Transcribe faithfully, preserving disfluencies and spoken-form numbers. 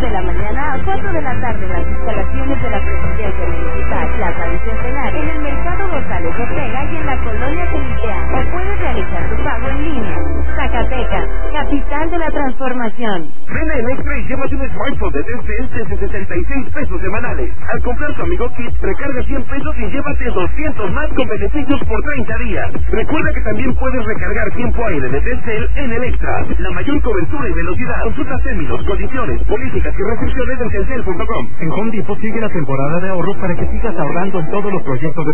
de la mañana a cuatro de la tarde en las instalaciones de la Presidencia Municipal, Plaza Bicentenario, en el Mercado González Ortega y en la Colonia Felitea. O puedes realizar tu pago en línea. Zacatecas, capital de la transformación. Ven a Electra y llévate un smartphone de Telcel desde sesenta y seis pesos semanales. Al comprar tu Amigo Kit, recarga cien pesos y llévate doscientos más con beneficios por treinta días. Recuerda que también puedes recargar tiempo aire de Telcel en Electra. La mayor cobertura y velocidad. Consulta términos, condiciones, políticas y restricciones en telcel punto com. En Home Depot sigue la temporada de ahorro para que sigas ahorrando en todos los proyectos de